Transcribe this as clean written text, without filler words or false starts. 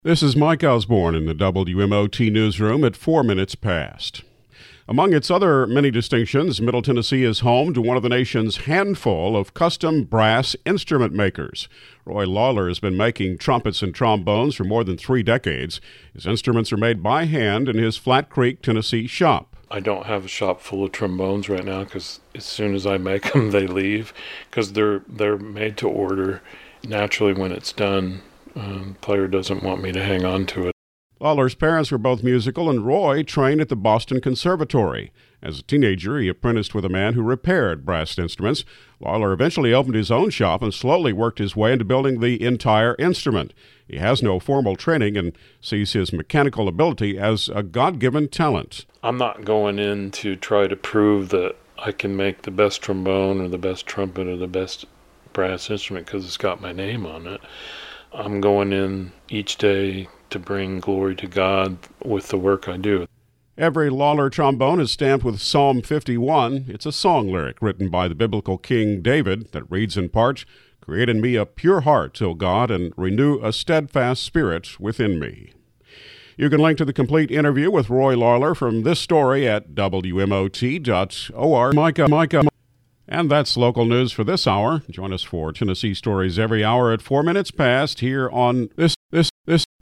This is Mike Osborne in the WMOT newsroom at 4 minutes past. Among its other many distinctions, Middle Tennessee is home to one of the nation's handful of custom brass instrument makers. Roy Lawler has been making trumpets and trombones for more than 3 decades. His instruments are made by hand in his Flat Creek, Tennessee shop. I don't have a shop full of trombones right now because as soon as I make them, they leave because they're made to order. Naturally, when it's done, the player doesn't want me to hang on to it. Lawler's parents were both musical, and Roy trained at the Boston Conservatory. As a teenager, he apprenticed with a man who repaired brass instruments. Lawler eventually opened his own shop and slowly worked his way into building the entire instrument. He has no formal training and sees his mechanical ability as a God-given talent. I'm not going in to try to prove that I can make the best trombone or the best trumpet or the best brass instrument because it's got my name on it. I'm going in each day to bring glory to God with the work I do. Every Lawler trombone is stamped with Psalm 51. It's a song lyric written by the biblical King David that reads in part, "Create in me a pure heart, O God, and renew a steadfast spirit within me." You can link to the complete interview with Roy Lawler from this story at WMOT.org. And that's local news for this hour. Join us for Tennessee Stories every hour at 4 minutes past here on this